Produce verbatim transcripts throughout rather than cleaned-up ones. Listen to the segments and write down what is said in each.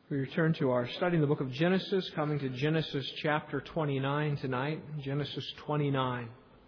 We return to our study in the book of Genesis, coming to Genesis chapter twenty-nine tonight. Genesis twenty-nine.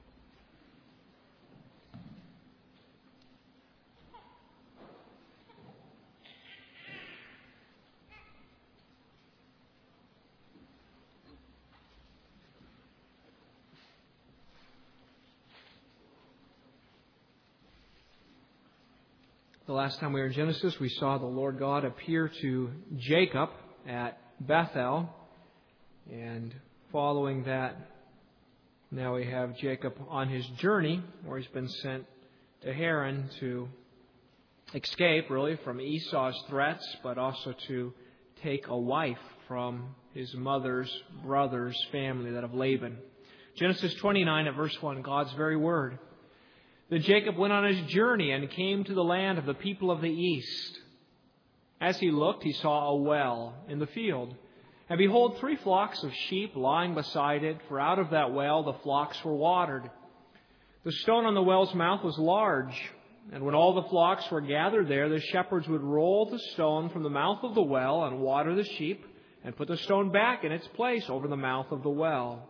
The last time we were in Genesis, we saw the Lord God appear to Jacob at Bethel. And following that, now we have Jacob on his journey, where he's been sent to Haran to escape, really, from Esau's threats, but also to take a wife from his mother's brother's family, that of Laban. Genesis twenty-nine at verse one, God's very word. Then Jacob went on his journey and came to the land of the people of the east. As he looked, he saw a well in the field. And behold, three flocks of sheep lying beside it, for out of that well the flocks were watered. The stone on the well's mouth was large, and when all the flocks were gathered there, the shepherds would roll the stone from the mouth of the well and water the sheep, and put the stone back in its place over the mouth of the well.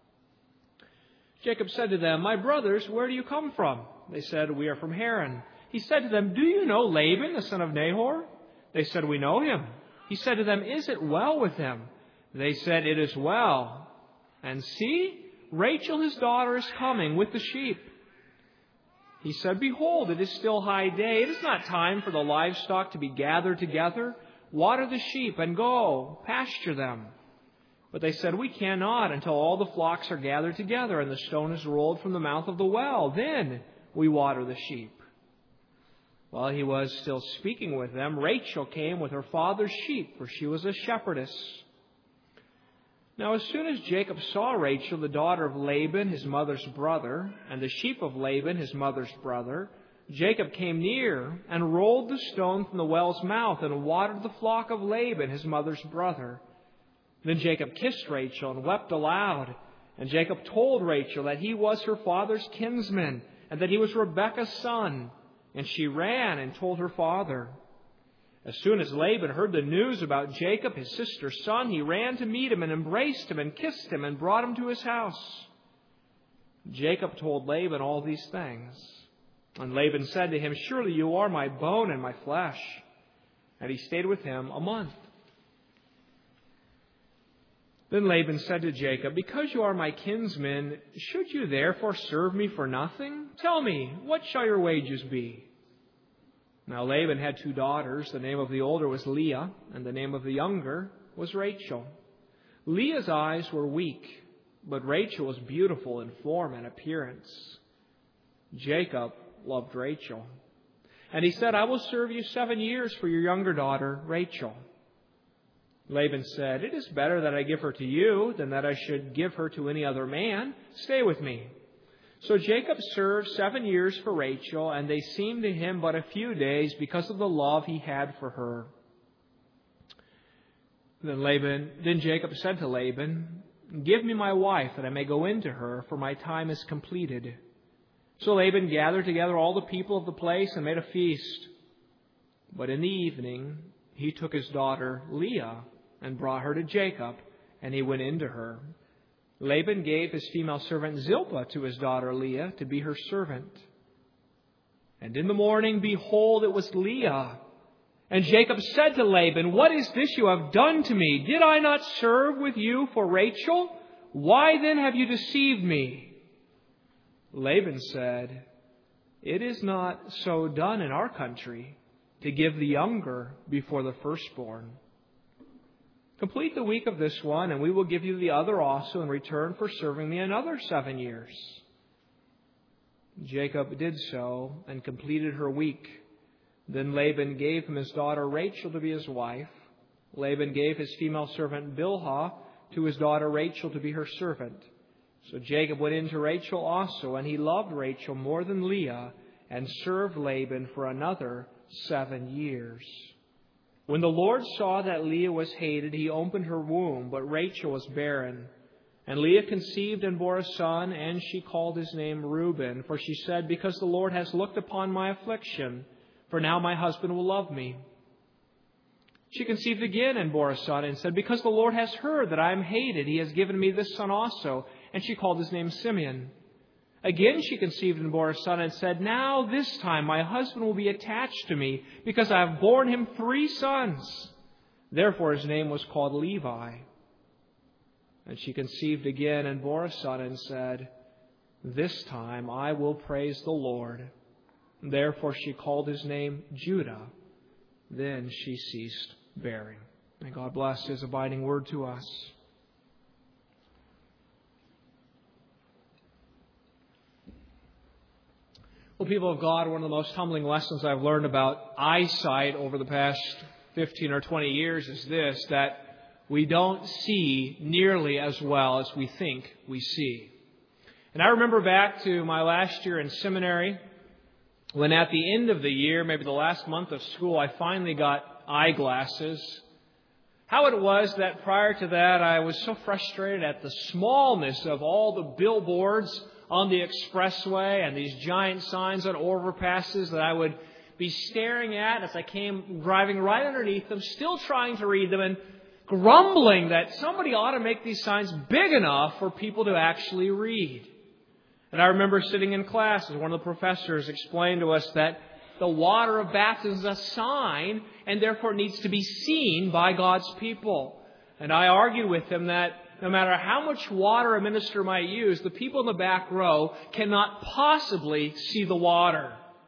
Jacob said to them, "My brothers, where do you come from?" They said, "We are from Haran." He said to them, "Do you know Laban, the son of Nahor?" They said, "We know him." He said to them, "Is it well with him?" They said, "It is well. And see, Rachel his daughter is coming with the sheep." He said, "Behold, it is still high day. It is not time for the livestock to be gathered together. Water the sheep and go, pasture them." But they said, "We cannot until all the flocks are gathered together and the stone is rolled from the mouth of the well. Then we water the sheep." While he was still speaking with them, Rachel came with her father's sheep, for she was a shepherdess. Now as soon as Jacob saw Rachel, the daughter of Laban, his mother's brother, and the sheep of Laban, his mother's brother, Jacob came near and rolled the stone from the well's mouth and watered the flock of Laban, his mother's brother. Then Jacob kissed Rachel and wept aloud. And Jacob told Rachel that he was her father's kinsman, and that he was Rebekah's son. And she ran and told her father. As soon as Laban heard the news about Jacob, his sister's son, he ran to meet him and embraced him and kissed him and brought him to his house. Jacob told Laban all these things. And Laban said to him, "Surely you are my bone and my flesh." And he stayed with him a month. Then Laban said to Jacob, "Because you are my kinsman, should you therefore serve me for nothing? Tell me, what shall your wages be?" Now Laban had two daughters. The name of the older was Leah, and the name of the younger was Rachel. Leah's eyes were weak, but Rachel was beautiful in form and appearance. Jacob loved Rachel. And he said, "I will serve you seven years for your younger daughter, Rachel." Laban said, "It is better that I give her to you than that I should give her to any other man. Stay with me." So Jacob served seven years for Rachel, and they seemed to him but a few days because of the love he had for her. Then Laban, then Jacob said to Laban, "Give me my wife that I may go into her, for my time is completed." So Laban gathered together all the people of the place and made a feast. But in the evening he took his daughter Leah and brought her to Jacob, and he went into her. Laban gave his female servant Zilpah to his daughter Leah to be her servant. And in the morning, behold, it was Leah. And Jacob said to Laban, "What is this you have done to me? Did I not serve with you for Rachel? Why then have you deceived me?" Laban said, "It is not so done in our country, to give the younger before the firstborn. Complete the week of this one, and we will give you the other also in return for serving me another seven years." Jacob did so and completed her week. Then Laban gave him his daughter Rachel to be his wife. Laban gave his female servant Bilhah to his daughter Rachel to be her servant. So Jacob went in to Rachel also, and he loved Rachel more than Leah, and served Laban for another seven years. When the Lord saw that Leah was hated, he opened her womb, but Rachel was barren. And Leah conceived and bore a son, and she called his name Reuben, for she said, "Because the Lord has looked upon my affliction, for now my husband will love me." She conceived again and bore a son and said, because the Lord has heard that I am hated, He has given me this son also. And she called his name Simeon. Again she conceived and bore a son and said, now this time my husband will be attached to me, because I have borne him three sons. Therefore his name was called Levi. And she conceived again and bore a son and said, this time I will praise the Lord. Therefore she called his name Judah. Then she ceased bearing. May God bless His abiding word to us. Well, people of God, one of the most humbling lessons I've learned about eyesight over the past fifteen or twenty years is this, that we don't see nearly as well as we think we see. And I remember back to my last year in seminary, when at the end of the year, maybe the last month of school, I finally got eyeglasses. How it was that prior to that, I was so frustrated at the smallness of all the billboards on the expressway and these giant signs on overpasses that I would be staring at as I came driving right underneath them, still trying to read them and grumbling that somebody ought to make these signs big enough for people to actually read. And I remember sitting in class as one of the professors explained to us that the water of baptism is a sign and therefore needs to be seen by God's people. And I argued with him that no matter how much water a minister might use, the people in the back row cannot possibly see the water.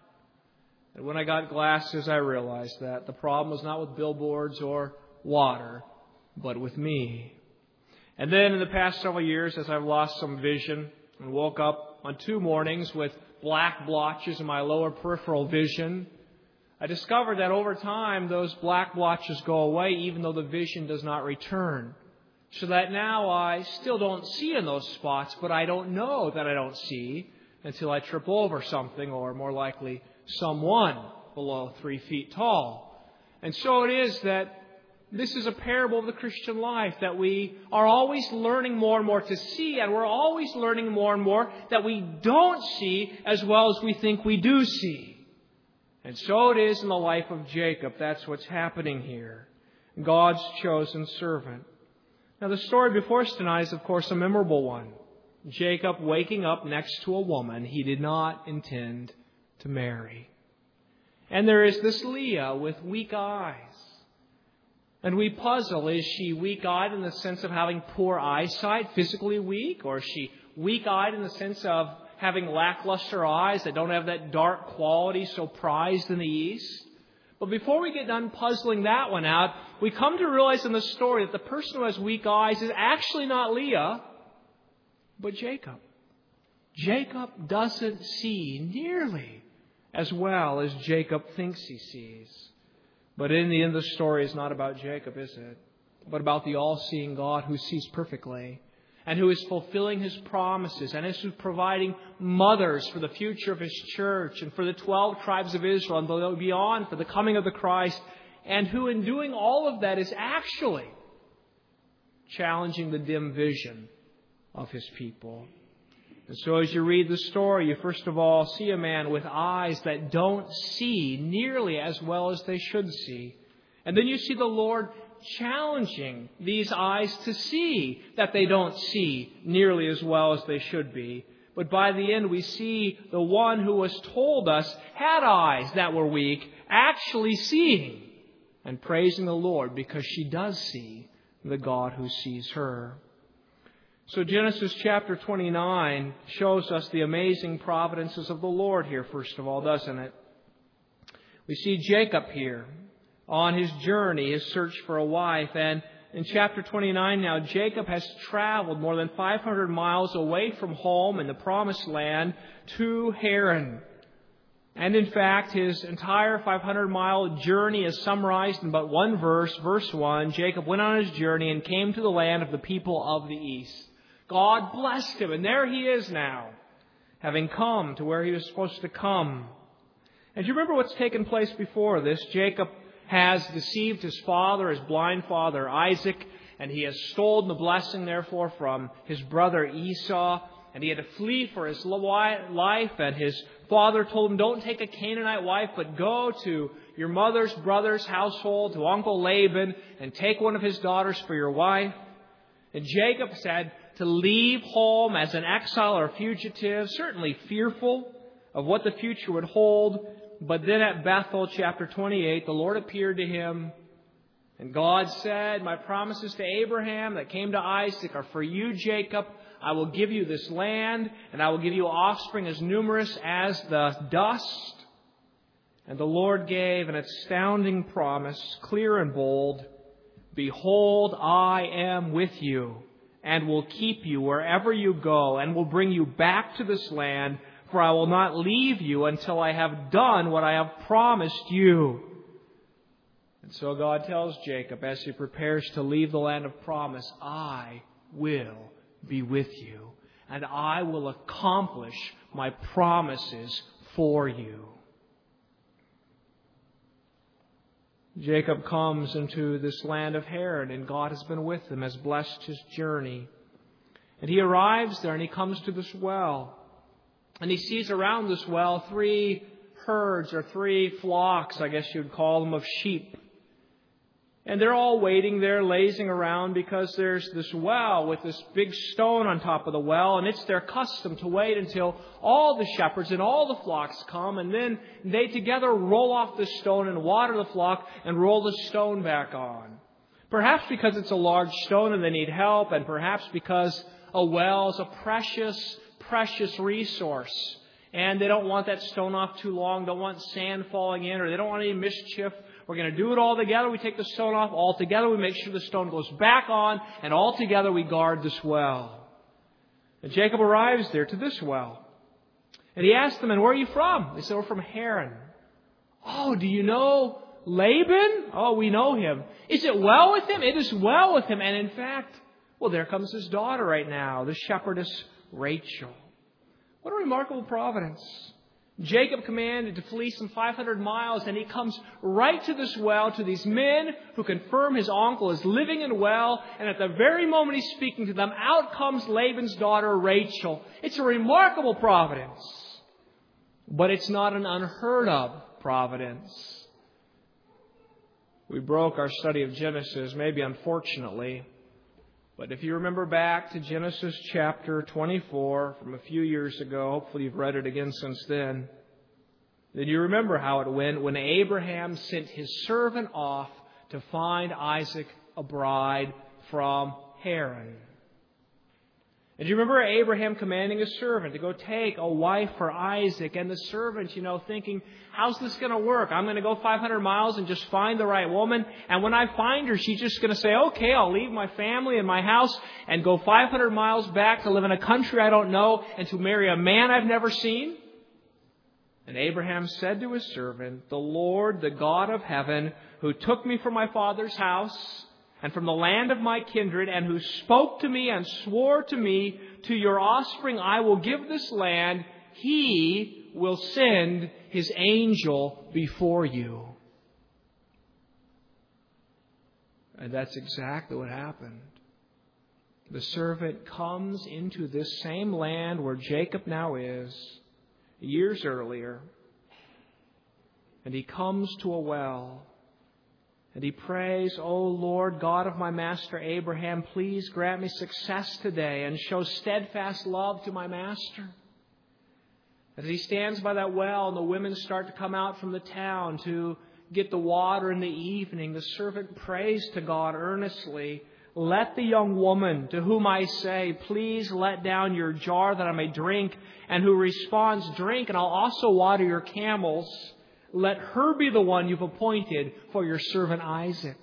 And when I got glasses, I realized that the problem was not with billboards or water, but with me. And then in the past several years, as I've lost some vision and woke up on two mornings with black blotches in my lower peripheral vision, I discovered that over time those black blotches go away even though the vision does not return. So that now I still don't see in those spots, but I don't know that I don't see until I trip over something, or more likely someone below three feet tall. And so it is that this is a parable of the Christian life, that we are always learning more and more to see, and we're always learning more and more that we don't see as well as we think we do see. And so it is in the life of Jacob. That's what's happening here. God's chosen servant. Now the story before us tonight is, of course, a memorable one. Jacob waking up next to a woman he did not intend to marry. And there is this Leah with weak eyes. And we puzzle, is she weak-eyed in the sense of having poor eyesight, physically weak? Or is she weak-eyed in the sense of having lackluster eyes that don't have that dark quality so prized in the East? But before we get done puzzling that one out, we come to realize in the story that the person who has weak eyes is actually not Leah, but Jacob. Jacob doesn't see nearly as well as Jacob thinks he sees. But in the end, the story is not about Jacob, is it? But about the all-seeing God who sees perfectly and who is fulfilling His promises and is providing mothers for the future of His church and for the twelve tribes of Israel and beyond for the coming of the Christ, and who in doing all of that is actually challenging the dim vision of His people. And so as you read the story, you first of all see a man with eyes that don't see nearly as well as they should see. And then you see the Lord challenging these eyes to see that they don't see nearly as well as they should be. But by the end, we see the one who was told us had eyes that were weak actually seeing and praising the Lord because she does see the God who sees her. So Genesis chapter twenty-nine shows us the amazing providences of the Lord here, first of all, doesn't it? We see Jacob here on his journey, his search for a wife. And in chapter twenty-nine now, Jacob has traveled more than five hundred miles away from home in the promised land to Haran. And in fact, his entire five hundred mile journey is summarized in but one verse, verse one. Jacob went on his journey and came to the land of the people of the east. God blessed him, and there he is now, having come to where he was supposed to come. And do you remember what's taken place before this? Jacob has deceived his father, his blind father Isaac, and he has stolen the blessing, therefore, from his brother Esau. And he had to flee for his life, and his father told him, don't take a Canaanite wife, but go to your mother's brother's household, to Uncle Laban, and take one of his daughters for your wife. And Jacob said to leave home as an exile or fugitive, certainly fearful of what the future would hold. But then at Bethel, chapter twenty-eight, the Lord appeared to him. And God said, my promises to Abraham that came to Isaac are for you, Jacob. I will give you this land, and I will give you offspring as numerous as the dust. And the Lord gave an astounding promise, clear and bold. Behold, I am with you, and will keep you wherever you go, and will bring you back to this land, for I will not leave you until I have done what I have promised you. And so God tells Jacob as he prepares to leave the land of promise, I will be with you, and I will accomplish my promises for you. Jacob comes into this land of Haran, and God has been with him, has blessed his journey. And he arrives there, and he comes to this well. And he sees around this well three herds, or three flocks, I guess you'd call them, of sheep. And they're all waiting there, lazing around, because there's this well with this big stone on top of the well, and it's their custom to wait until all the shepherds and all the flocks come, and then they together roll off the stone and water the flock and roll the stone back on. Perhaps because it's a large stone and they need help, and perhaps because a well is a precious, precious resource, and they don't want that stone off too long, don't want sand falling in, or they don't want any mischief. We're going to do it all together. We take the stone off. All together we make sure the stone goes back on. And all together we guard this well. And Jacob arrives there to this well. And he asks them, and where are you from? They said, we're from Haran. Oh, do you know Laban? Oh, we know him. Is it well with him? It is well with him. And in fact, well, there comes his daughter right now, the shepherdess Rachel. What a remarkable providence. Jacob commanded to flee some five hundred miles, and he comes right to this well, to these men who confirm his uncle is living and well, and at the very moment he's speaking to them, out comes Laban's daughter Rachel. It's a remarkable providence, but it's not an unheard of providence. We broke our study of Genesis, maybe unfortunately, but if you remember back to Genesis chapter twenty-four from a few years ago, hopefully you've read it again since then, then you remember how it went when Abraham sent his servant off to find Isaac a bride from Haran. And you remember Abraham commanding his servant to go take a wife for Isaac, and the servant, you know, thinking, how's this going to work? I'm going to go five hundred miles and just find the right woman, and when I find her, she's just going to say, okay, I'll leave my family and my house and go five hundred miles back to live in a country I don't know and to marry a man I've never seen? And Abraham said to his servant, the Lord, the God of heaven, who took me from my father's house and from the land of my kindred, and who spoke to me and swore to me, to your offspring I will give this land, He will send His angel before you. And that's exactly what happened. The servant comes into this same land where Jacob now is, years earlier, and he comes to a well. And he prays, O Lord, God of my master Abraham, please grant me success today and show steadfast love to my master. As he stands by that well and the women start to come out from the town to get the water in the evening, the servant prays to God earnestly, let the young woman to whom I say, please let down your jar that I may drink, and who responds, drink, and I'll also water your camels. Let her be the one you've appointed for your servant Isaac.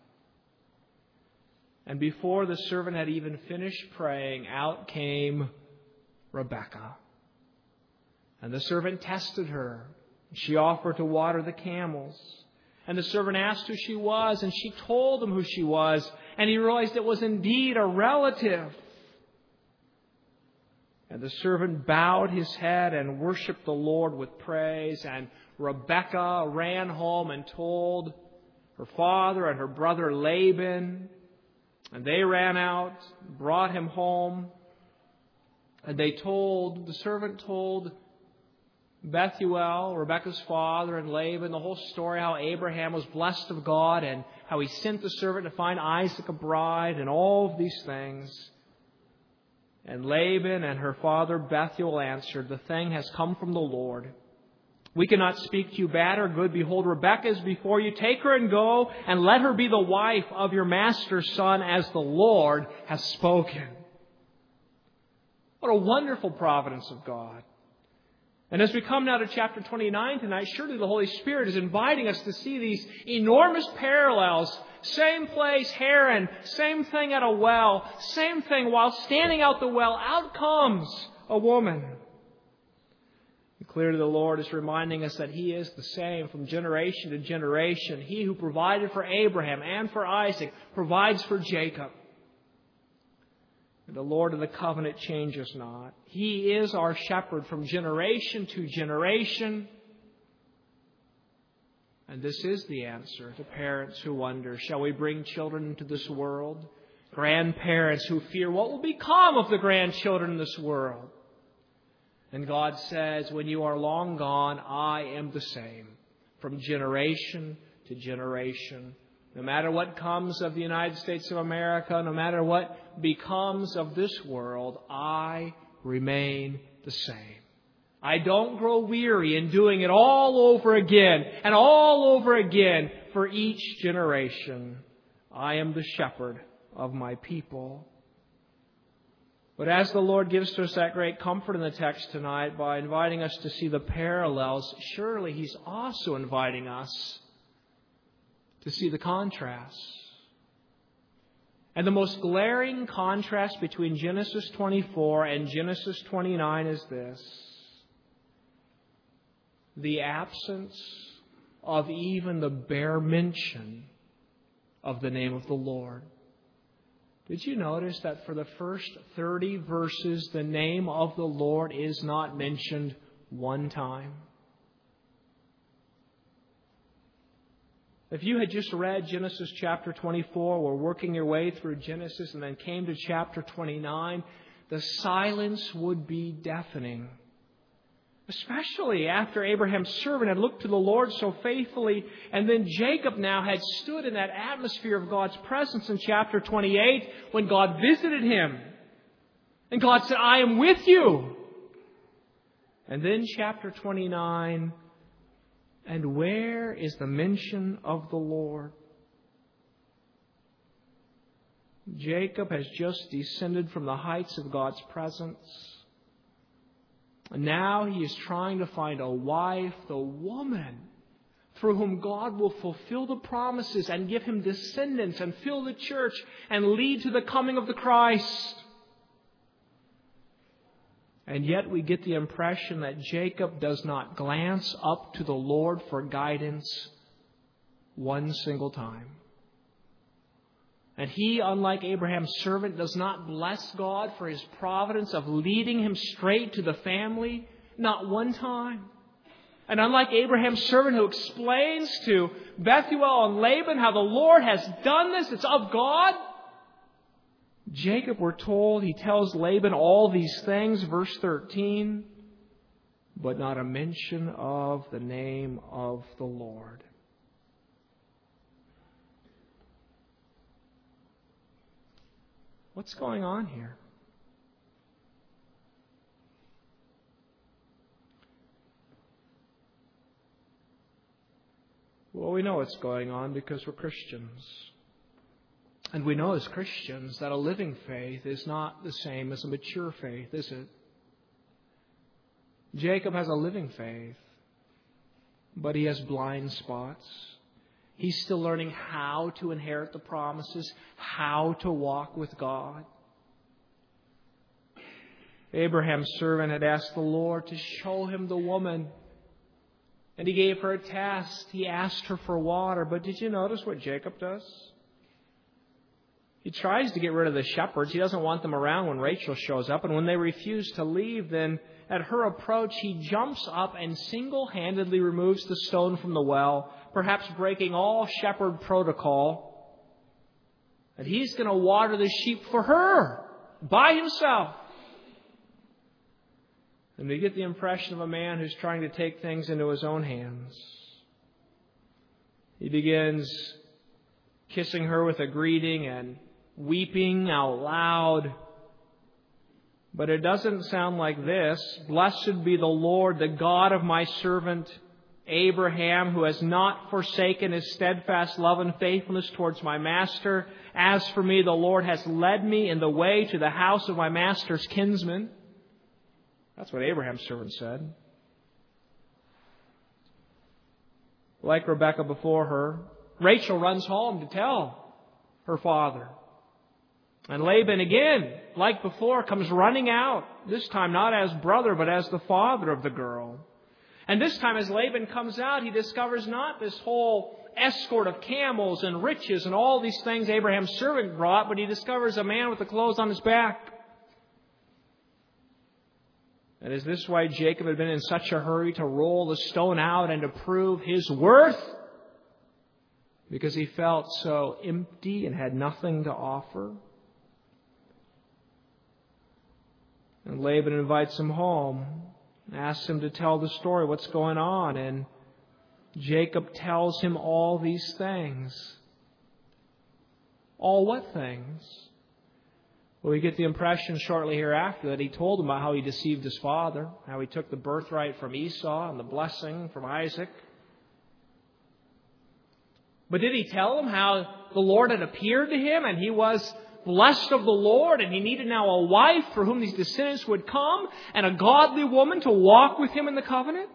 And before the servant had even finished praying, out came Rebekah. And the servant tested her. She offered to water the camels. And the servant asked who she was, and she told him who she was. And he realized it was indeed a relative. And the servant bowed his head and worshipped the Lord with praise. And Rebekah ran home and told her father and her brother Laban. And they ran out, brought him home. And they told, the servant told Bethuel, Rebekah's father, and Laban, the whole story, how Abraham was blessed of God and how he sent the servant to find Isaac a bride and all of these things. And Laban and her father Bethuel answered, "The thing has come from the Lord. We cannot speak to you bad or good. Behold, Rebekah is before you. Take her and go, and let her be the wife of your master's son, as the Lord has spoken." What a wonderful providence of God. And as we come now to chapter twenty-nine tonight, surely the Holy Spirit is inviting us to see these enormous parallels. Same place, Haran, same thing at a well, same thing while standing out the well, out comes a woman. And clearly the Lord is reminding us that He is the same from generation to generation. He who provided for Abraham and for Isaac provides for Jacob. The Lord of the covenant changes not. He is our shepherd from generation to generation. And this is the answer to parents who wonder, shall we bring children into this world? Grandparents who fear what will become of the grandchildren in this world. And God says, when you are long gone, I am the same from generation to generation. No matter what comes of the United States of America, no matter what becomes of this world, I remain the same. I don't grow weary in doing it all over again and all over again for each generation. I am the shepherd of my people. But as the Lord gives to us that great comfort in the text tonight by inviting us to see the parallels, surely He's also inviting us to see the contrast. And the most glaring contrast between Genesis twenty-four and Genesis twenty-nine is this: the absence of even the bare mention of the name of the Lord. Did you notice that for the first thirty verses, the name of the Lord is not mentioned one time? If you had just read Genesis chapter twenty-four, were working your way through Genesis and then came to chapter twenty-nine, the silence would be deafening. Especially after Abraham's servant had looked to the Lord so faithfully, and then Jacob now had stood in that atmosphere of God's presence in chapter twenty-eight when God visited him. And God said, I am with you. And then chapter twenty-nine, and where is the mention of the Lord? Jacob has just descended from the heights of God's presence. And now he is trying to find a wife, the woman, through whom God will fulfill the promises and give him descendants and fill the church and lead to the coming of the Christ. And yet we get the impression that Jacob does not glance up to the Lord for guidance one single time. And he, unlike Abraham's servant, does not bless God for His providence of leading him straight to the family, not one time. And unlike Abraham's servant who explains to Bethuel and Laban how the Lord has done this, it's of God, Jacob, we're told, he tells Laban all these things, verse thirteen, but not a mention of the name of the Lord. What's going on here? Well, we know what's going on because we're Christians. And we know as Christians that a living faith is not the same as a mature faith, is it? Jacob has a living faith, but he has blind spots. He's still learning how to inherit the promises, how to walk with God. Abraham's servant had asked the Lord to show him the woman, and He gave her a test. He asked her for water, but did you notice what Jacob does? He tries to get rid of the shepherds. He doesn't want them around when Rachel shows up. And when they refuse to leave, then at her approach, he jumps up and single-handedly removes the stone from the well, perhaps breaking all shepherd protocol. And he's going to water the sheep for her by himself. And we get the impression of a man who's trying to take things into his own hands. He begins kissing her with a greeting and weeping out loud. But it doesn't sound like this. Blessed be the Lord, the God of my servant Abraham, who has not forsaken his steadfast love and faithfulness towards my master. As for me, the Lord has led me in the way to the house of my master's kinsman. That's what Abraham's servant said. Like Rebekah before her, Rachel runs home to tell her father. And Laban again, like before, comes running out. This time not as brother, but as the father of the girl. And this time as Laban comes out, he discovers not this whole escort of camels and riches and all these things Abraham's servant brought, but he discovers a man with the clothes on his back. And is this why Jacob had been in such a hurry to roll the stone out and to prove his worth? Because he felt so empty and had nothing to offer. And Laban invites him home, asks him to tell the story, what's going on. And Jacob tells him all these things. All what things? Well, we get the impression shortly hereafter that he told him about how he deceived his father, how he took the birthright from Esau and the blessing from Isaac. But did he tell him how the Lord had appeared to him and he was blessed of the Lord and he needed now a wife for whom these descendants would come and a godly woman to walk with him in the covenant?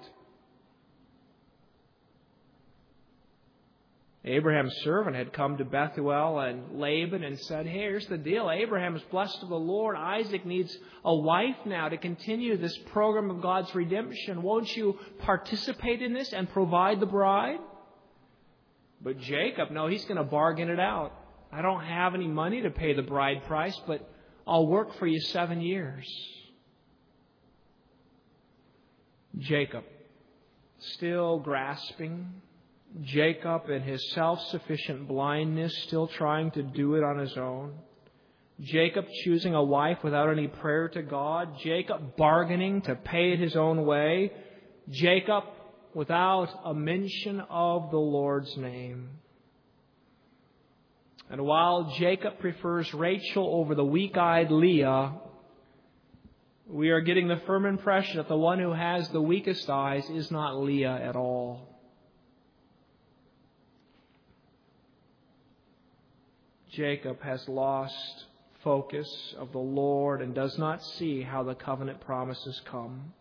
Abraham's servant had come to Bethuel and Laban and said, hey, here's the deal. Abraham is blessed of the Lord. Isaac needs a wife now to continue this program of God's redemption. Won't you participate in this and provide the bride? But Jacob, no, he's going to bargain it out. I don't have any money to pay the bride price, but I'll work for you seven years. Jacob, still grasping. Jacob, in his self-sufficient blindness, still trying to do it on his own. Jacob choosing a wife without any prayer to God. Jacob bargaining to pay it his own way. Jacob without a mention of the Lord's name. And while Jacob prefers Rachel over the weak-eyed Leah, we are getting the firm impression that the one who has the weakest eyes is not Leah at all. Jacob has lost focus of the Lord and does not see how the covenant promises come.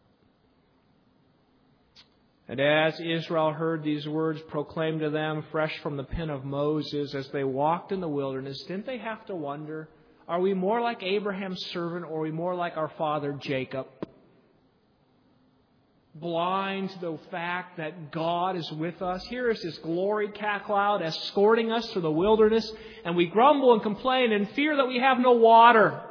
And as Israel heard these words proclaimed to them fresh from the pen of Moses as they walked in the wilderness, didn't they have to wonder, are we more like Abraham's servant or are we more like our father Jacob? Blind to the fact that God is with us. Here is this glory cloud escorting us through the wilderness, and we grumble and complain and fear that we have no water.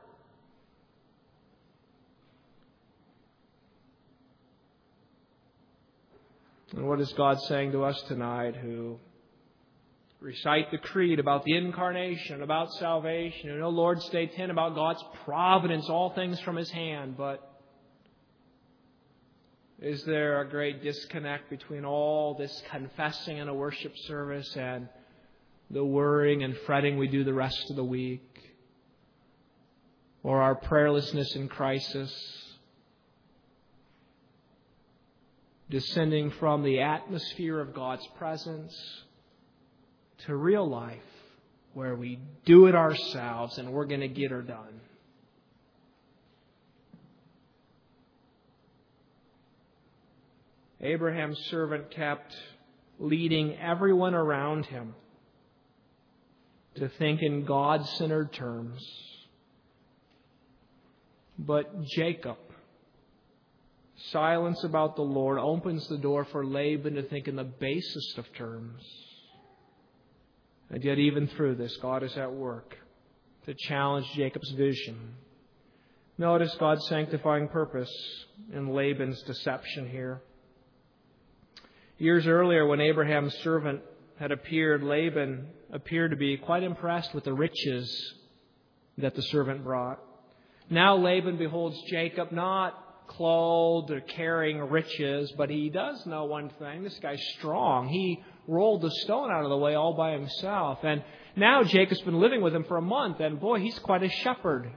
And what is God saying to us tonight who recite the creed about the incarnation, about salvation, who know Lord's Day ten about God's providence, all things from His hand, but is there a great disconnect between all this confessing in a worship service and the worrying and fretting we do the rest of the week? Or our prayerlessness in crisis? Descending from the atmosphere of God's presence to real life where we do it ourselves and we're going to get her done. Abraham's servant kept leading everyone around him to think in God-centered terms. But Jacob, silence about the Lord, opens the door for Laban to think in the basest of terms. And yet even through this, God is at work to challenge Jacob's vision. Notice God's sanctifying purpose in Laban's deception here. Years earlier, when Abraham's servant had appeared, Laban appeared to be quite impressed with the riches that the servant brought. Now Laban beholds Jacob not clothed or carrying riches, but he does know one thing. This guy's strong. He rolled the stone out of the way all by himself. And now Jacob's been living with him for a month, and boy, he's quite a shepherd.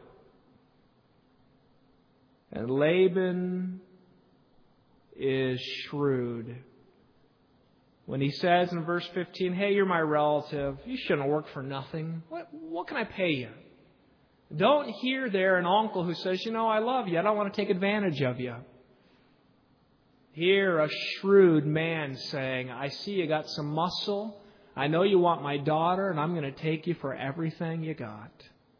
And Laban is shrewd. When he says in verse fifteen, hey, you're my relative. You shouldn't work for nothing. What, what can I pay you? Don't hear there an uncle who says, you know, I love you. I don't want to take advantage of you. Hear a shrewd man saying, I see you got some muscle. I know you want my daughter, and I'm going to take you for everything you got.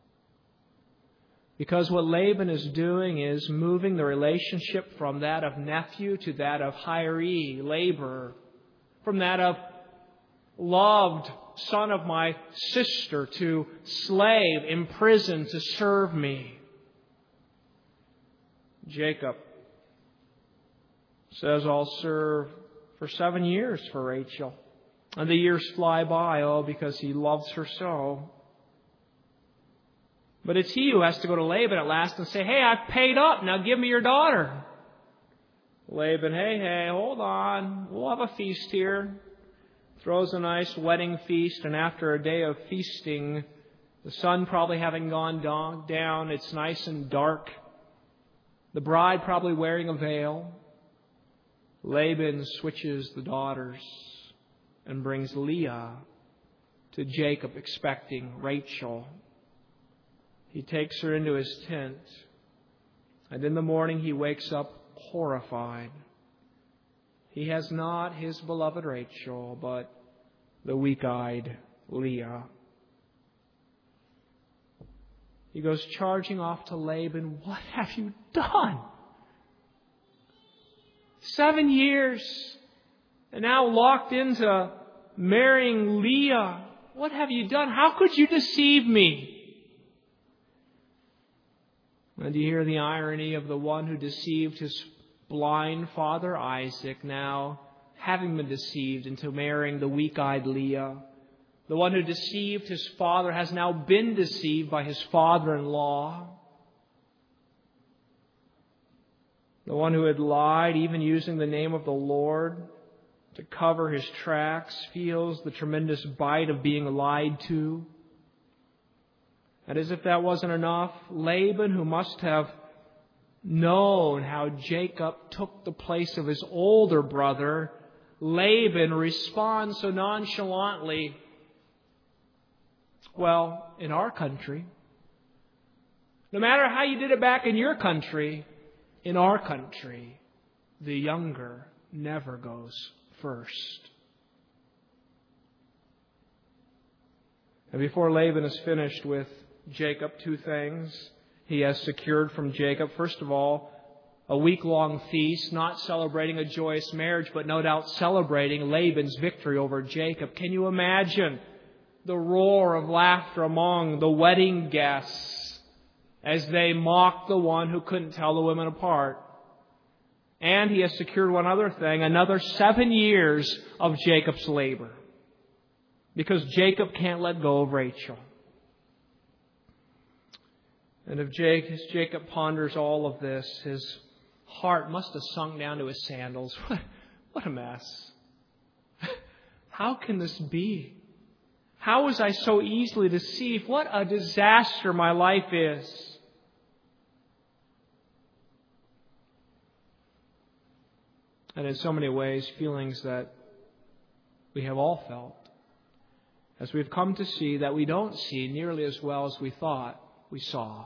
Because what Laban is doing is moving the relationship from that of nephew to that of hiree, laborer, from that of loved son of my sister to slave imprisoned to serve me. Jacob says, I'll serve for seven years for Rachel. And the years fly by, oh, because he loves her so. But it's he who has to go to Laban at last and say, hey, I've paid up. Now give me your daughter. Laban, hey, hey, hold on. We'll have a feast here. Throws a nice wedding feast, and after a day of feasting, the sun probably having gone down, it's nice and dark. The bride probably wearing a veil. Laban switches the daughters and brings Leah to Jacob expecting Rachel. He takes her into his tent, and in the morning he wakes up horrified. He has not his beloved Rachel, but the weak-eyed Leah. He goes charging off to Laban. What have you done? Seven years, and now locked into marrying Leah. What have you done? How could you deceive me? And you hear the irony of the one who deceived his blind father Isaac, now having been deceived into marrying the weak-eyed Leah. The one who deceived his father has now been deceived by his father-in-law. The one who had lied, even using the name of the Lord to cover his tracks, feels the tremendous bite of being lied to. And as if that wasn't enough, Laban, who must have known how Jacob took the place of his older brother, Laban responds so nonchalantly, well, in our country, no matter how you did it back in your country, in our country, the younger never goes first. And before Laban is finished with Jacob, two things he has secured from Jacob. First of all, a week-long feast, not celebrating a joyous marriage, but no doubt celebrating Laban's victory over Jacob. Can you imagine the roar of laughter among the wedding guests as they mocked the one who couldn't tell the women apart? And he has secured one other thing, another seven years of Jacob's labor. Because Jacob can't let go of Rachel. And if Jake, as Jacob ponders all of this, his heart must have sunk down to his sandals. What, what a mess. How can this be? How was I so easily deceived? What a disaster my life is. And in so many ways, feelings that we have all felt, as we've come to see that we don't see nearly as well as we thought we saw.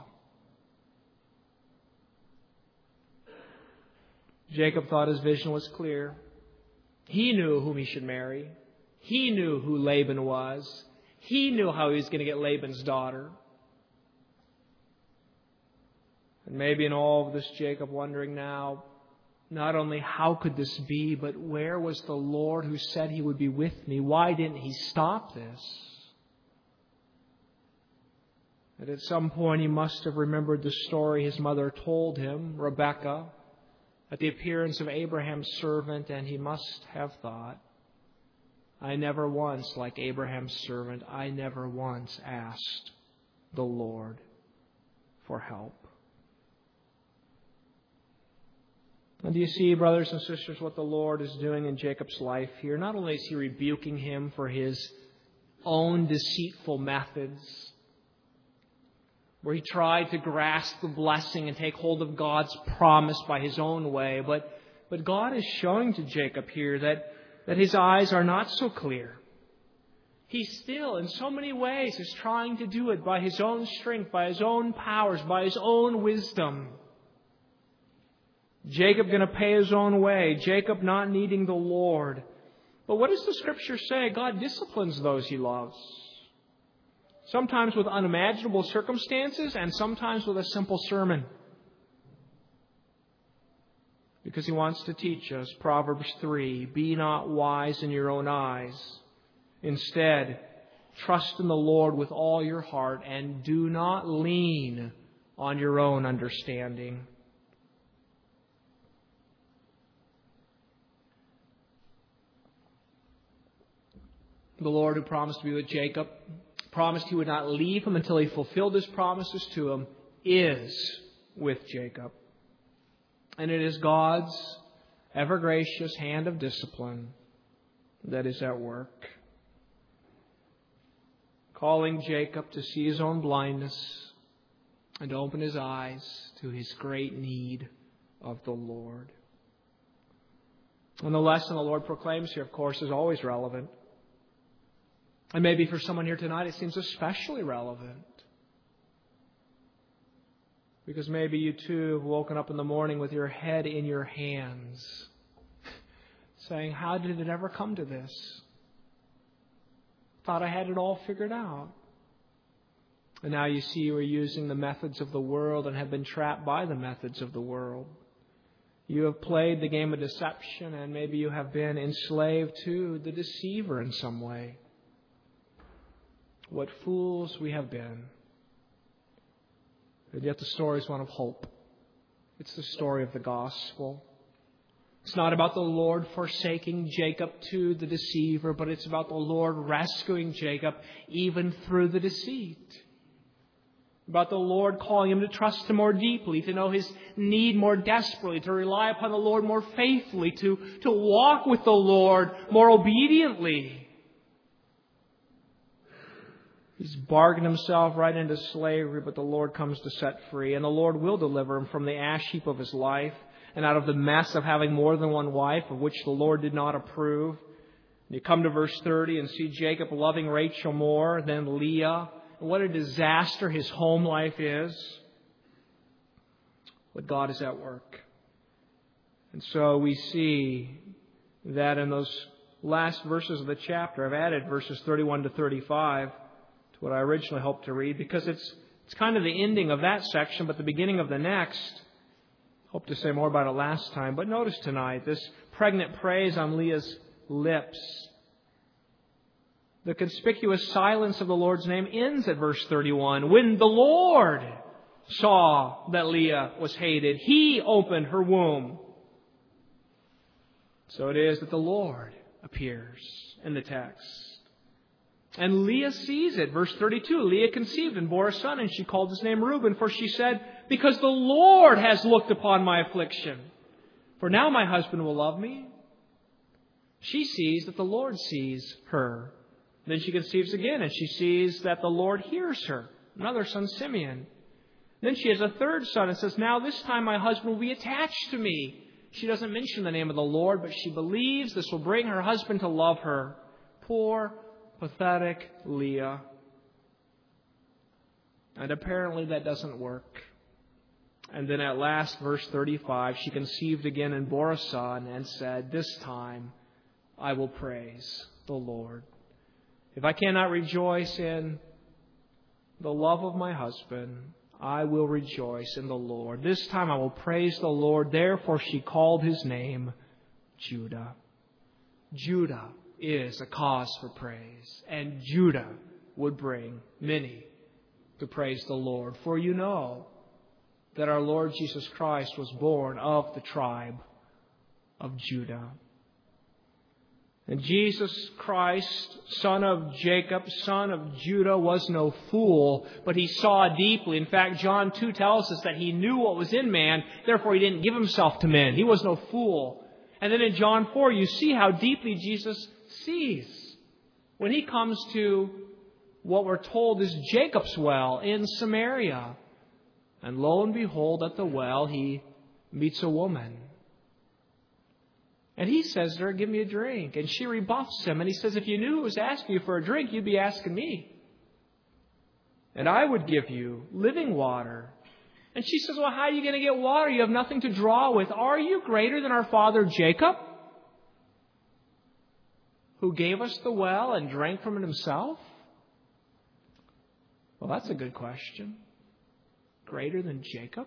Jacob thought his vision was clear. He knew whom he should marry. He knew who Laban was. He knew how he was going to get Laban's daughter. And maybe in all of this, Jacob wondering now, not only how could this be, but where was the Lord who said he would be with me? Why didn't he stop this? And at some point he must have remembered the story his mother told him, Rebekah, at the appearance of Abraham's servant, and he must have thought, I never once, like Abraham's servant, I never once asked the Lord for help. And do you see, brothers and sisters, what the Lord is doing in Jacob's life here? Not only is He rebuking him for his own deceitful methods, where he tried to grasp the blessing and take hold of God's promise by his own way, but, but God is showing to Jacob here that, that his eyes are not so clear. He still, in so many ways, is trying to do it by his own strength, by his own powers, by his own wisdom. Jacob going to pay his own way. Jacob not needing the Lord. But what does the Scripture say? God disciplines those He loves. Sometimes with unimaginable circumstances and sometimes with a simple sermon. Because He wants to teach us. Proverbs three, be not wise in your own eyes. Instead, trust in the Lord with all your heart and do not lean on your own understanding. The Lord who promised to be with Jacob, promised He would not leave him until He fulfilled His promises to him, is with Jacob. And it is God's ever-gracious hand of discipline that is at work, calling Jacob to see his own blindness and to open his eyes to his great need of the Lord. And the lesson the Lord proclaims here, of course, is always relevant. And maybe for someone here tonight, it seems especially relevant. Because maybe you too have woken up in the morning with your head in your hands, saying, how did it ever come to this? Thought I had it all figured out. And now you see you are using the methods of the world and have been trapped by the methods of the world. You have played the game of deception, and maybe you have been enslaved to the deceiver in some way. What fools we have been. And yet the story is one of hope. It's the story of the gospel. It's not about the Lord forsaking Jacob to the deceiver, but it's about the Lord rescuing Jacob even through the deceit. About the Lord calling him to trust Him more deeply, to know his need more desperately, to rely upon the Lord more faithfully, to, to walk with the Lord more obediently. He's bargained himself right into slavery, but the Lord comes to set free. And the Lord will deliver him from the ash heap of his life and out of the mess of having more than one wife, of which the Lord did not approve. And you come to verse thirty and see Jacob loving Rachel more than Leah. And what a disaster his home life is. But God is at work. And so we see that in those last verses of the chapter, I've added verses thirty-one to thirty-five. What I originally hoped to read, because it's it's kind of the ending of that section, but the beginning of the next. Hope to say more about it last time. But notice tonight, this pregnant praise on Leah's lips. The conspicuous silence of the Lord's name ends at verse thirty-one. When the Lord saw that Leah was hated, He opened her womb. So it is that the Lord appears in the text. And Leah sees it. Verse thirty-two, Leah conceived and bore a son, and she called his name Reuben, for she said, because the Lord has looked upon my affliction. For now my husband will love me. She sees that the Lord sees her. Then she conceives again, and she sees that the Lord hears her. Another son, Simeon. Then she has a third son and says, now this time my husband will be attached to me. She doesn't mention the name of the Lord, but she believes this will bring her husband to love her. Poor pathetic Leah. And apparently that doesn't work. And then at last, verse thirty-five, she conceived again and bore a son and said, this time I will praise the Lord. If I cannot rejoice in the love of my husband, I will rejoice in the Lord. This time I will praise the Lord. Therefore she called his name Judah. Judah is a cause for praise. And Judah would bring many to praise the Lord. For you know that our Lord Jesus Christ was born of the tribe of Judah. And Jesus Christ, son of Jacob, son of Judah, was no fool, but he saw deeply. In fact, John two tells us that he knew what was in man, therefore he didn't give himself to men. He was no fool. And then in John four, you see how deeply Jesus sees when he comes to what we're told is Jacob's well in Samaria. And lo and behold, at the well, he meets a woman. And he says to her, give me a drink. And she rebuffs him. And he says, if you knew who was asking you for a drink, you'd be asking me. And I would give you living water. And she says, well, how are you going to get water? You have nothing to draw with. Are you greater than our father Jacob, who gave us the well and drank from it himself? Well, that's a good question. Greater than Jacob?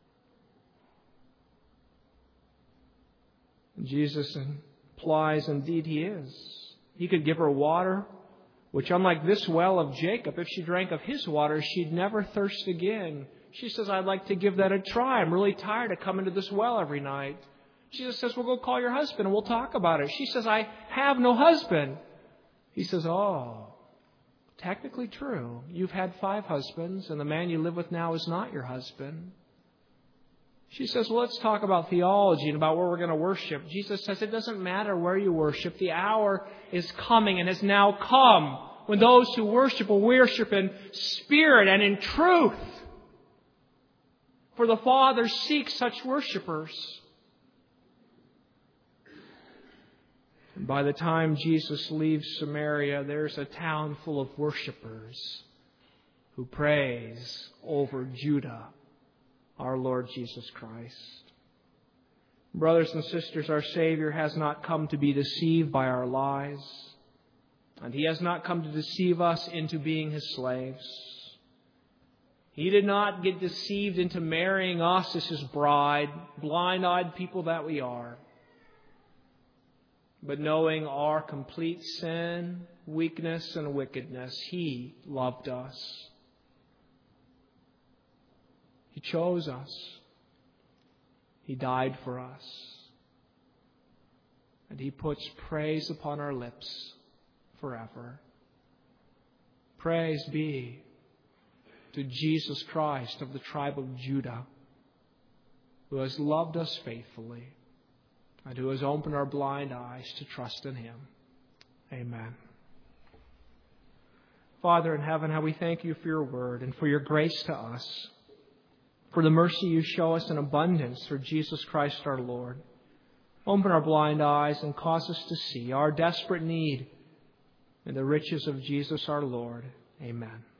Jesus implies indeed he is. He could give her water, which unlike this well of Jacob, if she drank of his water, she'd never thirst again. She says, I'd like to give that a try. I'm really tired of coming to this well every night. Jesus says, well, go call your husband and we'll talk about it. She says, I have no husband. He says, oh, technically true. You've had five husbands and the man you live with now is not your husband. She says, well, let's talk about theology and about where we're going to worship. Jesus says, it doesn't matter where you worship. The hour is coming and has now come when those who worship will worship in spirit and in truth. For the Father seeks such worshipers. And by the time Jesus leaves Samaria, there's a town full of worshipers who praise over Judah, our Lord Jesus Christ. Brothers and sisters, our Savior has not come to be deceived by our lies, and He has not come to deceive us into being His slaves. He did not get deceived into marrying us as His bride, blind-eyed people that we are. But knowing our complete sin, weakness, and wickedness, He loved us. He chose us. He died for us. And He puts praise upon our lips forever. Praise be to Jesus Christ of the tribe of Judah, who has loved us faithfully and who has opened our blind eyes to trust in Him. Amen. Father in heaven, how we thank You for Your word and for Your grace to us, for the mercy You show us in abundance through Jesus Christ our Lord. Open our blind eyes and cause us to see our desperate need in the riches of Jesus our Lord. Amen.